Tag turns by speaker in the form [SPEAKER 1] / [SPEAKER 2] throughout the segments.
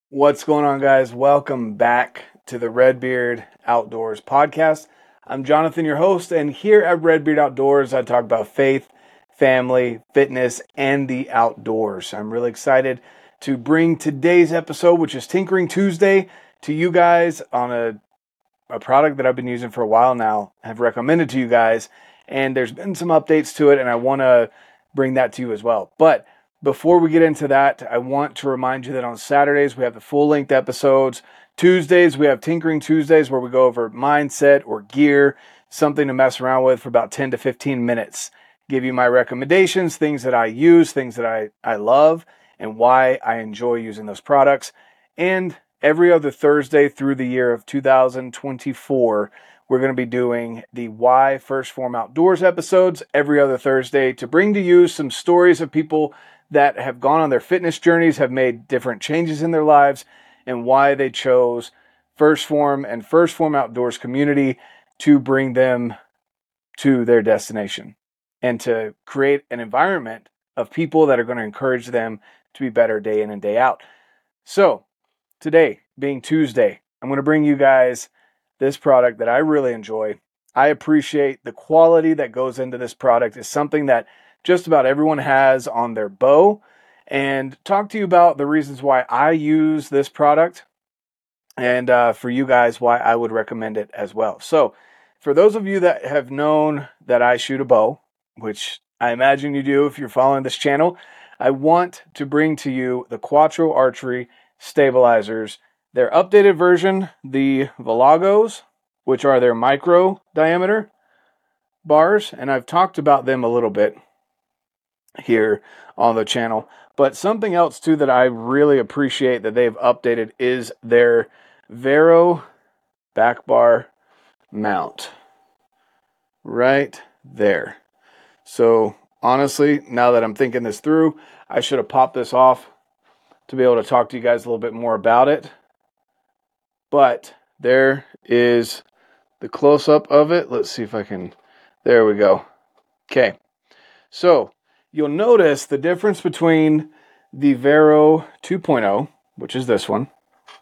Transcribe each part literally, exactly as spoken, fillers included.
[SPEAKER 1] What's going on, guys? Welcome back to the Redbeard Outdoors podcast. I'm Jonathan, your host, and here at Redbeard Outdoors, I talk about faith, family, fitness, and the outdoors. I'm really excited to bring today's episode, which is Tinkering Tuesday, to you guys on a, a product that I've been using for a while now. I've recommended to you guys, and there's been some updates to it, and I want to bring that to you as well. But before we get into that, I want to remind you that on Saturdays we have the full-length episodes. Tuesdays we have Tinkering Tuesdays where we go over mindset or gear, something to mess around with for about ten to fifteen minutes. Give you my recommendations, things that I use, things that I, I love, and why I enjoy using those products. And every other Thursday through the year of two thousand twenty-four, we're going to be doing the Why First Form Outdoors episodes every other Thursday to bring to you some stories of people that have gone on their fitness journeys, have made different changes in their lives, and why they chose First Form and First Form Outdoors community to bring them to their destination and to create an environment of people that are going to encourage them to be better day in and day out. So today, being Tuesday, I'm going to bring you guys this product that I really enjoy. I appreciate the quality that goes into this product. It's something that just about everyone has on their bow, and talk to you about the reasons why I use this product, and uh, for you guys why I would recommend it as well. So for those of you that have known that I shoot a bow, which I imagine you do if you're following this channel, I want to bring to you the Quattro Archery stabilizers, their updated version, the Velagos, which are their micro diameter bars, and I've talked about them a little bit here on the channel. But something else too that I really appreciate that they've updated is their Vero back bar mount right there. So honestly, now that I'm thinking this through, I should have popped this off to be able to talk to you guys a little bit more about it. But there is the close-up of it. Let's see if I can, there we go. Okay, so you'll notice the difference between the Vero two point oh, which is this one,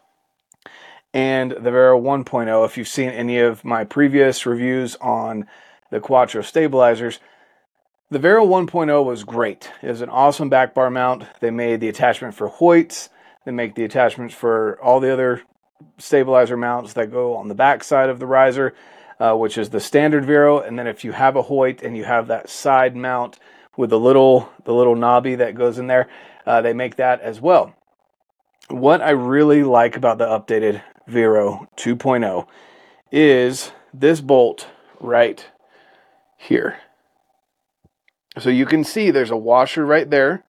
[SPEAKER 1] and the Vero one point oh. If you've seen any of my previous reviews on the Quattro stabilizers, the Vero one point oh was great. It was an awesome back bar mount. They made the attachment for Hoyts. They make the attachments for all the other stabilizer mounts that go on the back side of the riser, uh, which is the standard Vero. And then if you have a Hoyt and you have that side mount with the little the little knobby that goes in there, uh, they make that as well. What I really like about the updated Vero two point oh is this bolt right here. So you can see there's a washer right there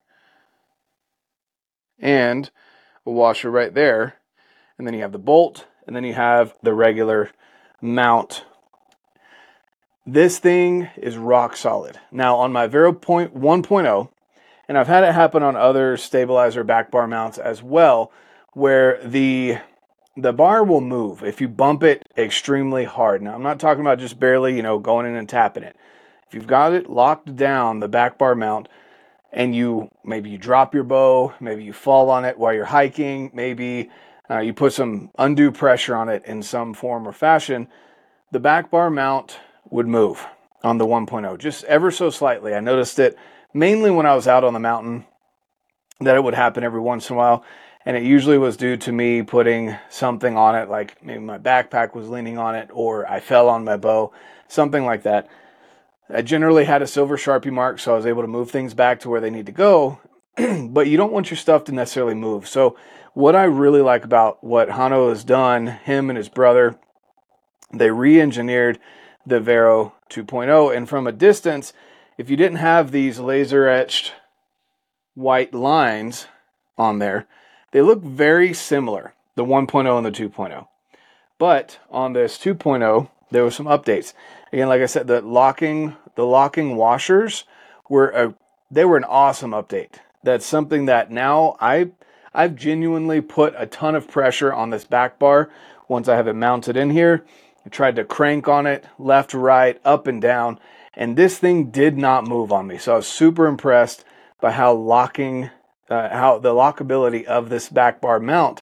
[SPEAKER 1] and a washer right there. And then you have the bolt, and then you have the regular mount. This thing is rock solid. Now on my Vero one point oh, and I've had it happen on other stabilizer back bar mounts as well, where the the bar will move if you bump it extremely hard. Now I'm not talking about just barely, you know, going in and tapping it. If you've got it locked down, the back bar mount, and you maybe you drop your bow, maybe you fall on it while you're hiking, maybe uh, you put some undue pressure on it in some form or fashion, the back bar mount would move on the one point oh, just ever so slightly. I noticed it mainly when I was out on the mountain, that it would happen every once in a while, and it usually was due to me putting something on it, like maybe my backpack was leaning on it, or I fell on my bow, something like that. I generally had a silver Sharpie mark, so I was able to move things back to where they need to go, but you don't want your stuff to necessarily move. So what I really like about what Hano has done, him and his brother, they re-engineered the Vero two point oh, and from a distance, if you didn't have these laser-etched white lines on there, they look very similar, the one point oh and the two point oh. But on this two point oh, there were some updates. Again, like I said, the locking the locking washers were a they were an awesome update. That's something that now I I've genuinely put a ton of pressure on this back bar once I have it mounted in here. I tried to crank on it left, right, up and down, and this thing did not move on me. So I was super impressed by how locking uh, how the lockability of this back bar mount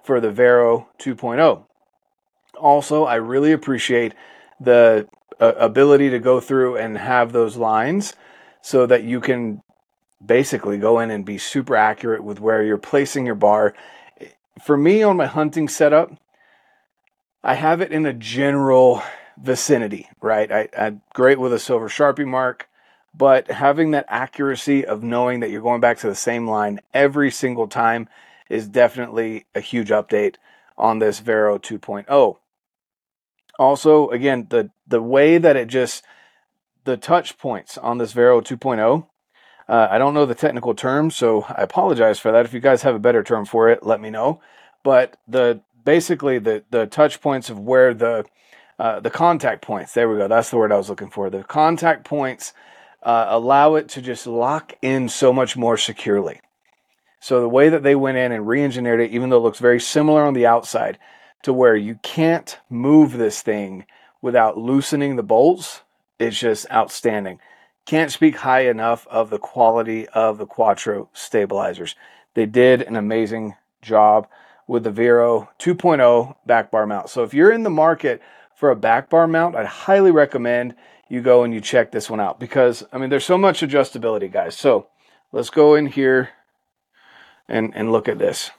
[SPEAKER 1] for the Vero two point oh. Also, I really appreciate the uh, ability to go through and have those lines so that you can basically go in and be super accurate with where you're placing your bar. For me, on my hunting setup, I have it in a general vicinity, right? I, I'm great with a silver Sharpie mark, but having that accuracy of knowing that you're going back to the same line every single time is definitely a huge update on this Vero two point oh. Also, again, the, the way that it just, the touch points on this Vero two point oh, uh, I don't know the technical term, so I apologize for that. If you guys have a better term for it, let me know. But the basically the the touch points of where the uh, the contact points, there we go, that's the word I was looking for. The contact points uh, allow it to just lock in so much more securely. So the way that they went in and re-engineered it, even though it looks very similar on the outside, to where you can't move this thing without loosening the bolts, it's just outstanding. Can't speak high enough of the quality of the Quattro stabilizers. They did an amazing job with the Vero two point oh back bar mount. So if you're in the market for a back bar mount, I'd highly recommend you go and you check this one out, because I mean, there's so much adjustability, guys. So let's go in here and, and look at this.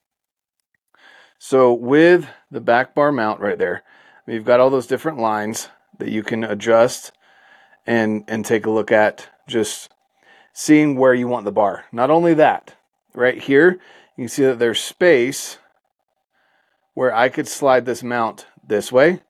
[SPEAKER 1] So with the back bar mount right there, you've got all those different lines that you can adjust and, and take a look at, just seeing where you want the bar. Not only that, right here, you can see that there's space where I could slide this mount this way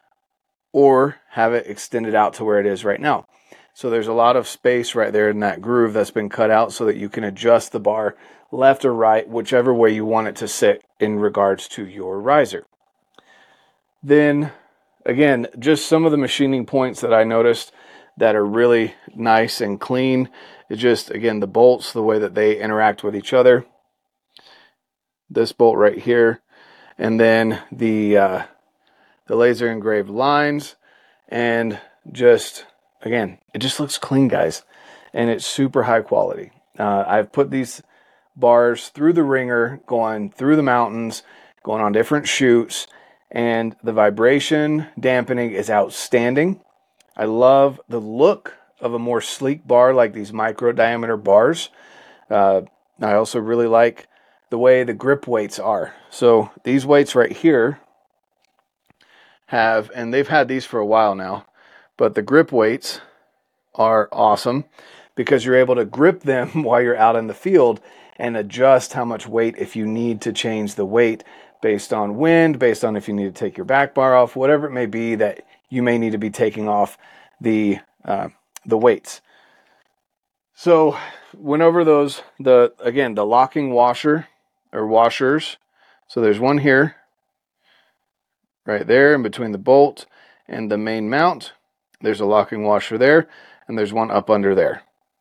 [SPEAKER 1] or have it extended out to where it is right now. So there's a lot of space right there in that groove that's been cut out so that you can adjust the bar left or right, whichever way you want it to sit in regards to your riser. Then again, just some of the machining points that I noticed that are really nice and clean. It's just, again, the bolts, the way that they interact with each other. This bolt right here, and then the uh, the laser engraved lines, and just, again, it just looks clean, guys, and it's super high quality. Uh, I've put these bars through the ringer, going through the mountains, going on different shoots, and the vibration dampening is outstanding. I love the look of a more sleek bar like these micro diameter bars. Uh, I also really like the way the grip weights are. So these weights right here have, and they've had these for a while now, but the grip weights are awesome because you're able to grip them while you're out in the field and adjust how much weight if you need to change the weight based on wind, based on if you need to take your back bar off, whatever it may be that you may need to be taking off the uh, the weights. So went over those, the again, the locking washer or washers. So there's one here, right there in between the bolt and the main mount. There's a locking washer there, and there's one up under there.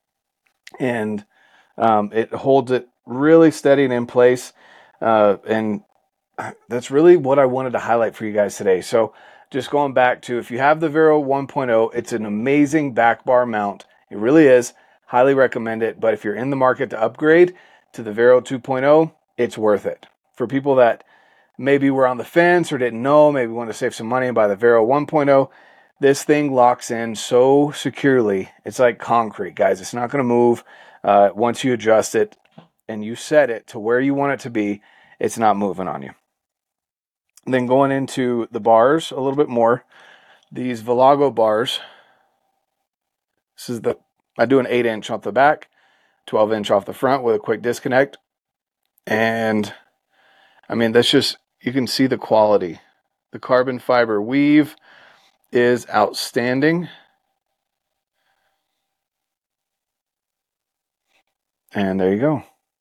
[SPEAKER 1] And um, it holds it really steady and in place. Uh, and that's really what I wanted to highlight for you guys today. So just going back to, if you have the Vero one point oh, it's an amazing back bar mount. It really is. Highly recommend it. But if you're in the market to upgrade to the Vero two point oh, it's worth it. For people that maybe were on the fence or didn't know, maybe want to save some money and buy the Vero one point oh, this thing locks in so securely. It's like concrete, guys. It's not going to move. Uh, once you adjust it and you set it to where you want it to be, it's not moving on you. Then going into the bars a little bit more, these Velago bars, this is the, I do an eight inch off the back, twelve inch off the front with a quick disconnect. And I mean, that's just, you can see the quality. The carbon fiber weave is outstanding. And there you go.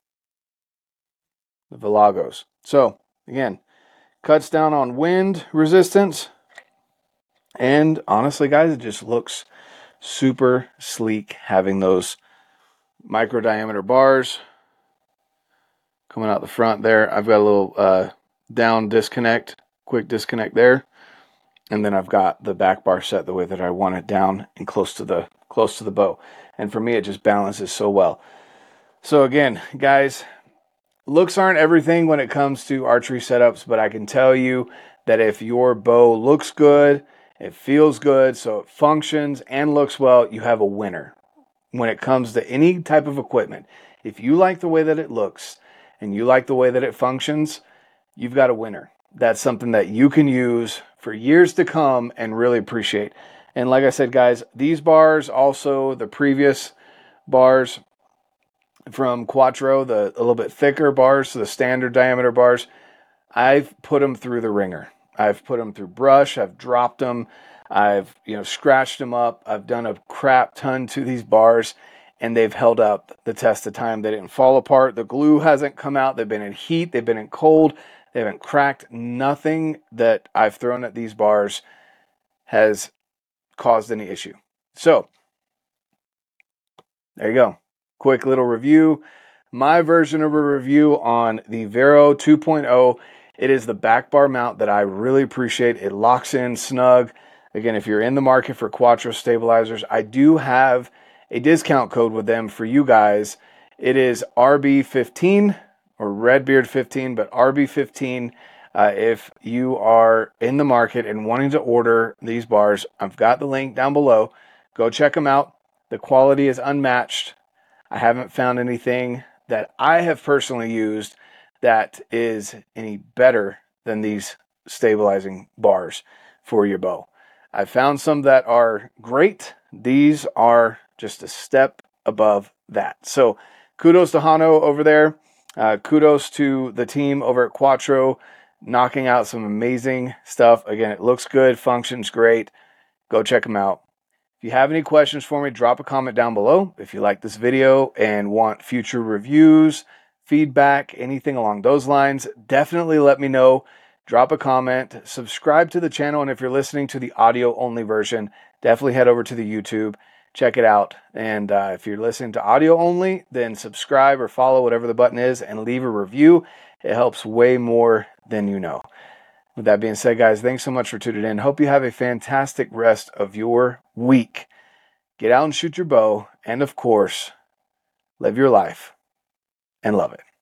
[SPEAKER 1] The Velagos. So again, cuts down on wind resistance. And honestly, guys, it just looks super sleek having those micro diameter bars coming out the front there. I've got a little uh, down disconnect, quick disconnect there. And then I've got the back bar set the way that I want it, down and close to the close to the bow. And for me, it just balances so well. So again, guys, looks aren't everything when it comes to archery setups, but I can tell you that if your bow looks good, it feels good, so it functions and looks well, you have a winner. When it comes to any type of equipment, if you like the way that it looks and you like the way that it functions, you've got a winner. That's something that you can use for years to come and really appreciate. And like I said, guys, these bars, also the previous bars from Quattro, the a little bit thicker bars, so the standard diameter bars, I've put them through the ringer. I've put them through brush. I've dropped them. I've, you know, scratched them up. I've done a crap ton to these bars, and they've held up the test of time. They didn't fall apart. The glue hasn't come out. They've been in heat. They've been in cold. They haven't cracked. Nothing that I've thrown at these bars has caused any issue. So, there you go. Quick little review. My version of a review on the Vero two point oh. It is the back bar mount that I really appreciate. It locks in snug. Again, if you're in the market for Quattro stabilizers, I do have a discount code with them for you guys. It is R B fifteen or Redbeard fifteen, but R B fifteen. Uh, if you are in the market and wanting to order these bars, I've got the link down below. Go check them out. The quality is unmatched. I haven't found anything that I have personally used that is any better than these stabilizing bars for your bow. I found some that are great. These are just a step above that. So kudos to Hano over there. Uh, kudos to the team over at Quattro, knocking out some amazing stuff. Again, it looks good, functions great. Go check them out. If you have any questions for me, drop a comment down below. If you like this video and want future reviews, feedback, anything along those lines, definitely let me know. Drop a comment, subscribe to the channel, and if you're listening to the audio only version, definitely head over to the YouTube, check it out. And uh, if you're listening to audio only, then subscribe or follow, whatever the button is, and leave a review. It helps way more than you know. With that being said, guys, thanks so much for tuning in. Hope you have a fantastic rest of your week. Get out and shoot your bow, and of course, live your life and love it.